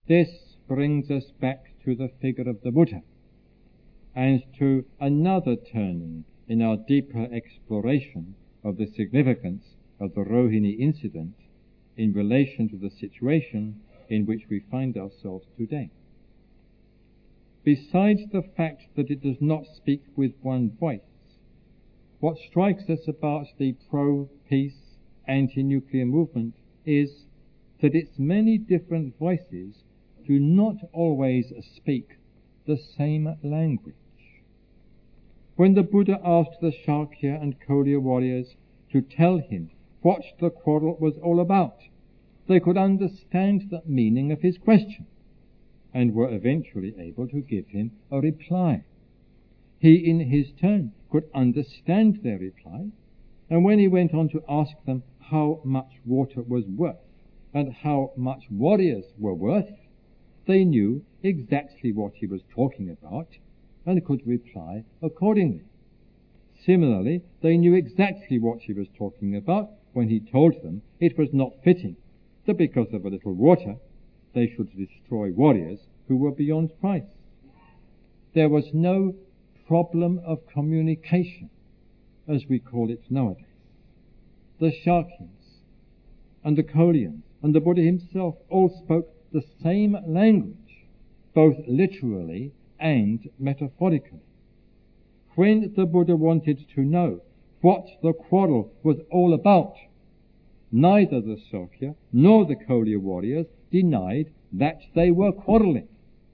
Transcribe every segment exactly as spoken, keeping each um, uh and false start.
This brings us back to the figure of the Buddha, and to another turning in our deeper exploration of the significance of the Rohini incident in relation to the situation in which we find ourselves today. Besides the fact that it does not speak with one voice, what strikes us about the pro-peace, anti-nuclear movement is that its many different voices do not always speak the same language. When the Buddha asked the Shakya and Kolya warriors to tell him what the quarrel was all about, they could understand the meaning of his question, and were eventually able to give him a reply. He, in his turn, could understand their reply, and when he went on to ask them how much water was worth, and how much warriors were worth, they knew exactly what he was talking about, and could reply accordingly. Similarly, they knew exactly what he was talking about when he told them it was not fitting that because of a little water they should destroy warriors who were beyond price. There was no problem of communication, as we call it nowadays. The Shakyans and the Kolyans and the Buddha himself all spoke the same language, both literally and metaphorically. When the Buddha wanted to know what the quarrel was all about, neither the Shakya nor the Kolya warriors denied that they were quarrelling.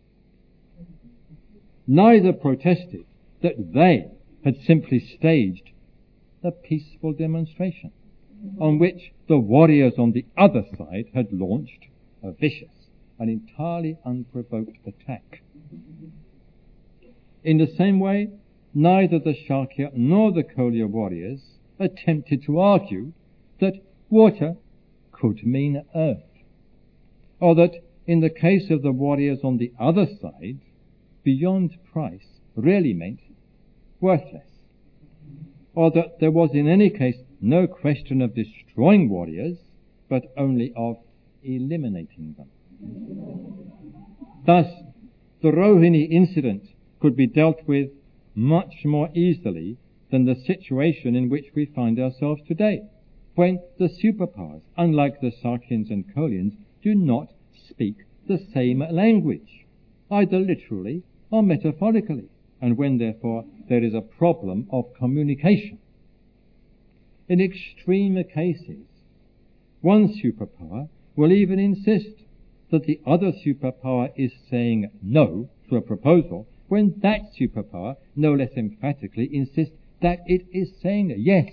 Neither protested that they had simply staged a peaceful demonstration on which the warriors on the other side had launched a vicious and entirely unprovoked attack. In the same way, neither the Shakya nor the Kolya warriors attempted to argue that water could mean earth, or that in the case of the warriors on the other side, beyond price really meant worthless, or that there was in any case no question of destroying warriors, but only of eliminating them. Thus, the Rohini incident could be dealt with much more easily than the situation in which we find ourselves today, when the superpowers, unlike the Sakyans and Kolyans, do not speak the same language, either literally or metaphorically, and when therefore there is a problem of communication. In extreme cases, one superpower will even insist that the other superpower is saying no to a proposal, when that superpower no less emphatically insists that it is saying yes.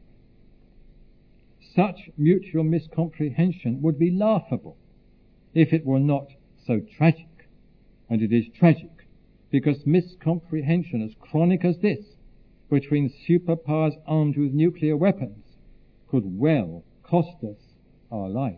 Such mutual miscomprehension would be laughable if it were not so tragic. And it is tragic because miscomprehension as chronic as this between superpowers armed with nuclear weapons could well cost us our lives.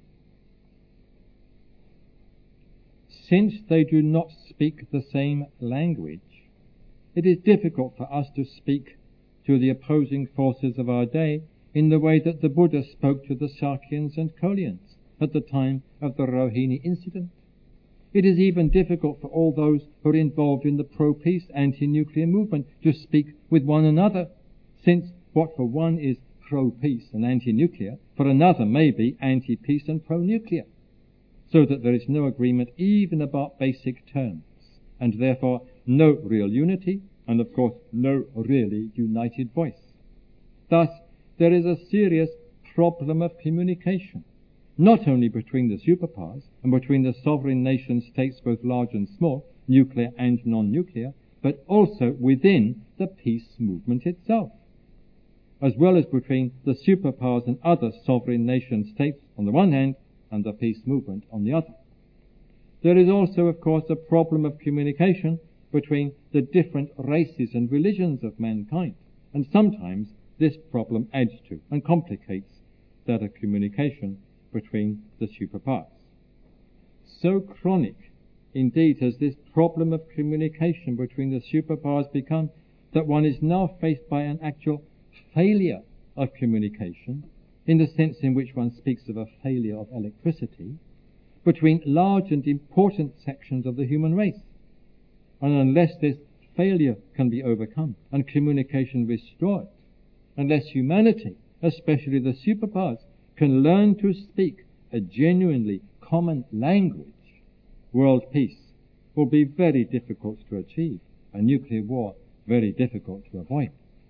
Since they do not speak the same language, it is difficult for us to speak to the opposing forces of our day in the way that the Buddha spoke to the Sakyans and Kolyans at the time of the Rohini incident. It is even difficult for all those who are involved in the pro-peace, anti-nuclear movement to speak with one another, since what for one is pro-peace and anti-nuclear, for another may be anti-peace and pro-nuclear, so that there is no agreement even about basic terms, and therefore no real unity, and of course no really united voice. Thus, there is a serious problem of communication, not only between the superpowers and between the sovereign nation states, both large and small, nuclear and non-nuclear, but also within the peace movement itself, as well as between the superpowers and other sovereign nation states on the one hand and the peace movement on the other. There is also, of course, a problem of communication between the different races and religions of mankind, and sometimes this problem adds to and complicates that of communication between the superpowers. So chronic, indeed, has this problem of communication between the superpowers become that one is now faced by an actual failure of communication, in the sense in which one speaks of a failure of electricity, between large and important sections of the human race. And unless this failure can be overcome and communication restored, unless humanity, especially the superpowers, can learn to speak a genuinely common language, world peace will be very difficult to achieve, a nuclear war very difficult to avoid.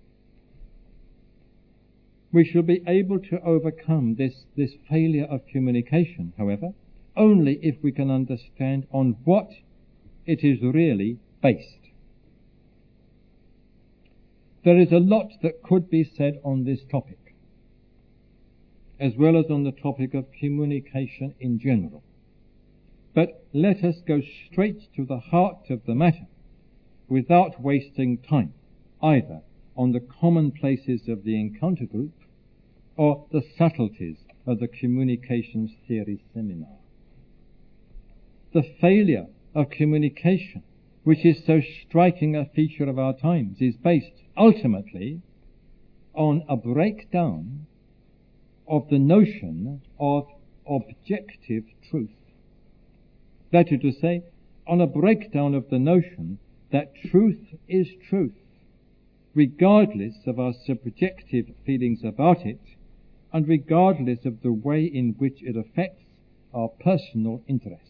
We shall be able to overcome this, this failure of communication, however, only if we can understand on what it is really based. There is a lot that could be said on this topic, as well as on the topic of communication in general. But let us go straight to the heart of the matter, without wasting time, either on the commonplaces of the encounter group or the subtleties of the communications theory seminar. The failure of communication, which is so striking a feature of our times, is based ultimately on a breakdown of the notion of objective truth. That is to say, on a breakdown of the notion that truth is truth, regardless of our subjective feelings about it, and regardless of the way in which it affects our personal interests.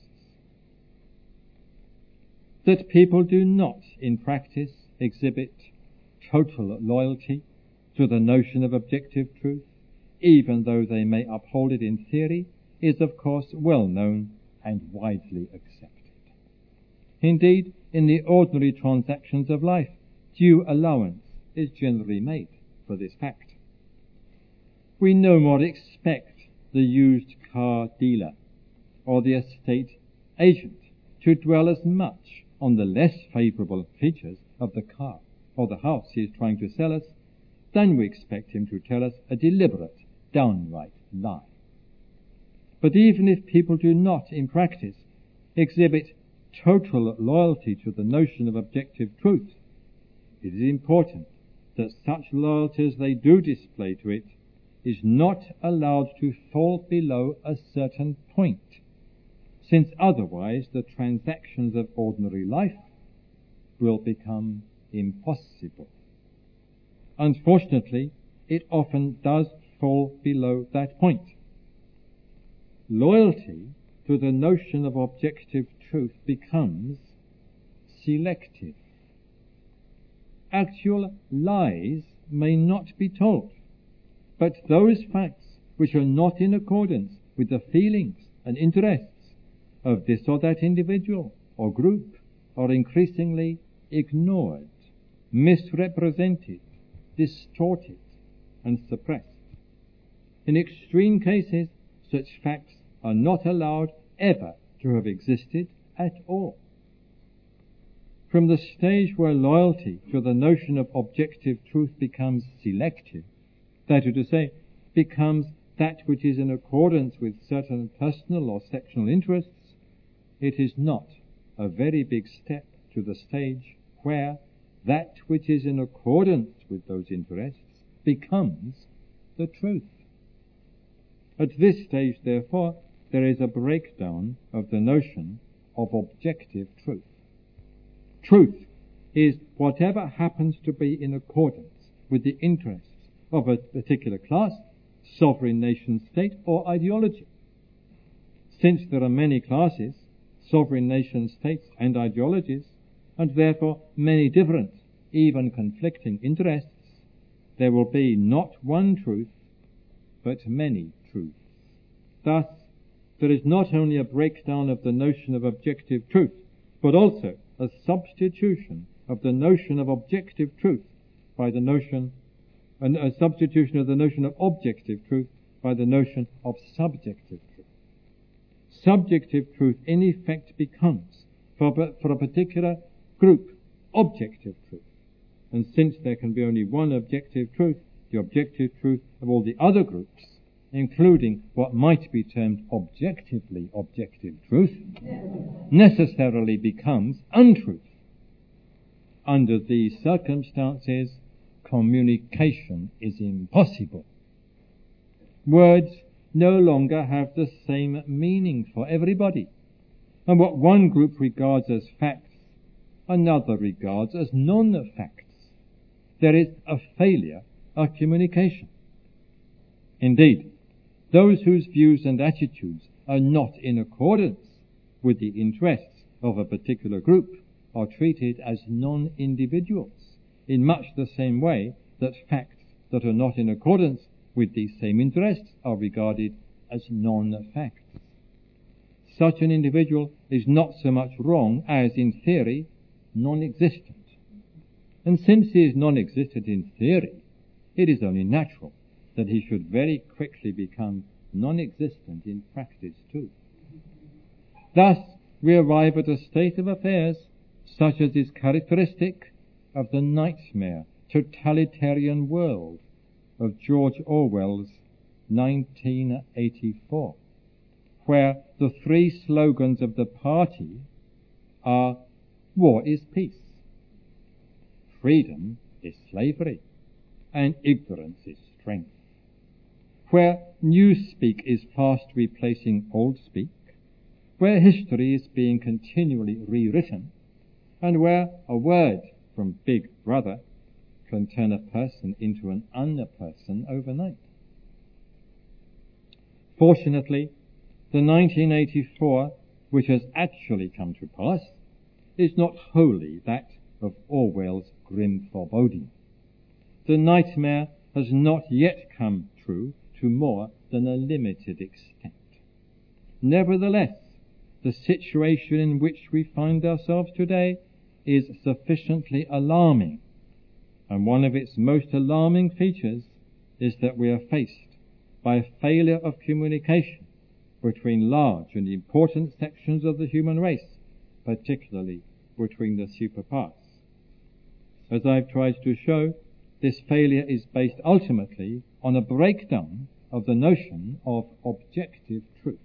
That people do not, in practice, exhibit total loyalty to the notion of objective truth, even though they may uphold it in theory, is of course well known and widely accepted. Indeed, in the ordinary transactions of life, due allowance is generally made for this fact. We no more expect the used car dealer or the estate agent to dwell as much on the less favourable features of the car or the house he is trying to sell us than we expect him to tell us a deliberate, downright lie. But even if people do not, in practice, exhibit total loyalty to the notion of objective truth, it is important that such loyalty as they do display to it is not allowed to fall below a certain point, since otherwise the transactions of ordinary life will become impossible. Unfortunately, it often does fall below that point. Loyalty to the notion of objective truth becomes selective. Actual lies may not be told, but those facts which are not in accordance with the feelings and interests of this or that individual or group are increasingly ignored, misrepresented, distorted, and suppressed. In extreme cases, such facts are not allowed ever to have existed at all. From the stage where loyalty to the notion of objective truth becomes selective, that is to say, becomes that which is in accordance with certain personal or sectional interests, it is not a very big step to the stage where that which is in accordance with those interests becomes the truth. At this stage, therefore, there is a breakdown of the notion of objective truth. Truth is whatever happens to be in accordance with the interests of a particular class, sovereign nation state, or ideology. Since there are many classes, sovereign nation states, and ideologies, and therefore many different, even conflicting interests, there will be not one truth, but many truths. Thus, there is not only a breakdown of the notion of objective truth, but also a substitution of the notion of objective truth by the notion, and a substitution of the notion of objective truth by the notion of subjective truth. Subjective truth, in effect, becomes, for, for a particular group, objective truth. And since there can be only one objective truth, the objective truth of all the other groups, including what might be termed objectively objective truth, necessarily becomes untruth. Under these circumstances, communication is impossible. Words no longer have the same meaning for everybody. And what one group regards as facts, another regards as non-facts. There is a failure of communication. Indeed, those whose views and attitudes are not in accordance with the interests of a particular group are treated as non-individuals, in much the same way that facts that are not in accordance with these same interests are regarded as non-facts. Such an individual is not so much wrong as, in theory, non-existent. And since he is non-existent in theory, it is only natural that he should very quickly become non-existent in practice too. Thus, we arrive at a state of affairs such as is characteristic of the nightmare totalitarian world of George Orwell's nineteen eighty-four, where the three slogans of the party are: war is peace, freedom is slavery, and ignorance is strength. Where newspeak is fast replacing old speak, where history is being continually rewritten, and where a word from Big Brother can turn a person into an un-person overnight. Fortunately, the nineteen eighty-four, which has actually come to pass, is not wholly that of Orwell's grim foreboding. The nightmare has not yet come true to more than a limited extent. Nevertheless, the situation in which we find ourselves today is sufficiently alarming, and one of its most alarming features is that we are faced by a failure of communication between large and important sections of the human race, particularly between the superparts. As I've tried to show, this failure is based ultimately on a breakdown of the notion of objective truth.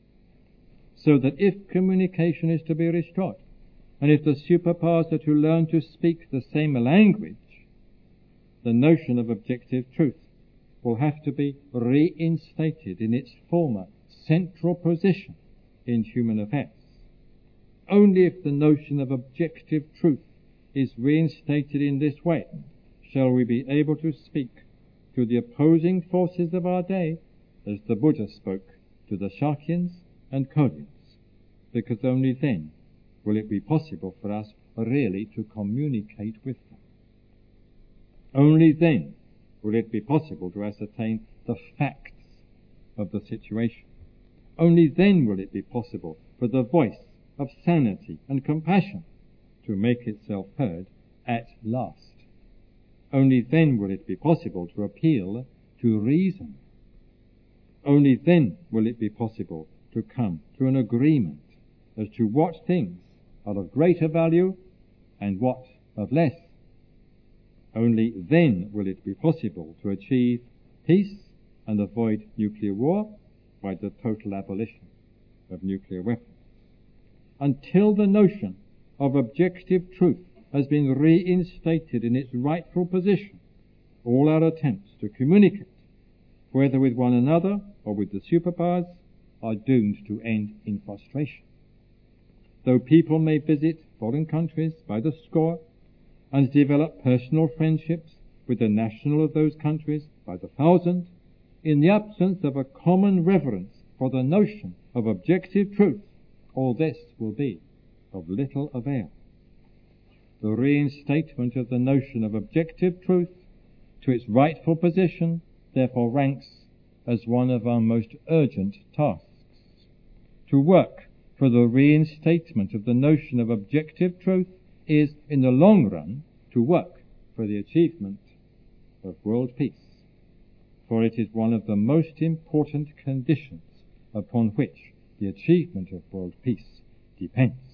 So that if communication is to be restored, and if the superpowers are to learn to speak the same language, the notion of objective truth will have to be reinstated in its former central position in human affairs. Only if the notion of objective truth is reinstated in this way shall we be able to speak to the opposing forces of our day as the Buddha spoke to the Shakyans and Kolyans, because only then will it be possible for us really to communicate with them. Only then will it be possible to ascertain the facts of the situation. Only then will it be possible for the voice of sanity and compassion to make itself heard at last. Only then will it be possible to appeal to reason. Only then will it be possible to come to an agreement as to what things are of greater value and what of less. Only then will it be possible to achieve peace and avoid nuclear war by the total abolition of nuclear weapons. Until the notion of objective truth has been reinstated in its rightful position, all our attempts to communicate, whether with one another or with the superpowers, are doomed to end in frustration. Though people may visit foreign countries by the score and develop personal friendships with the national of those countries by the thousand, in the absence of a common reverence for the notion of objective truth, all this will be of little avail. The reinstatement of the notion of objective truth to its rightful position therefore ranks as one of our most urgent tasks. To work for the reinstatement of the notion of objective truth is, in the long run, to work for the achievement of world peace, for it is one of the most important conditions upon which the achievement of world peace depends.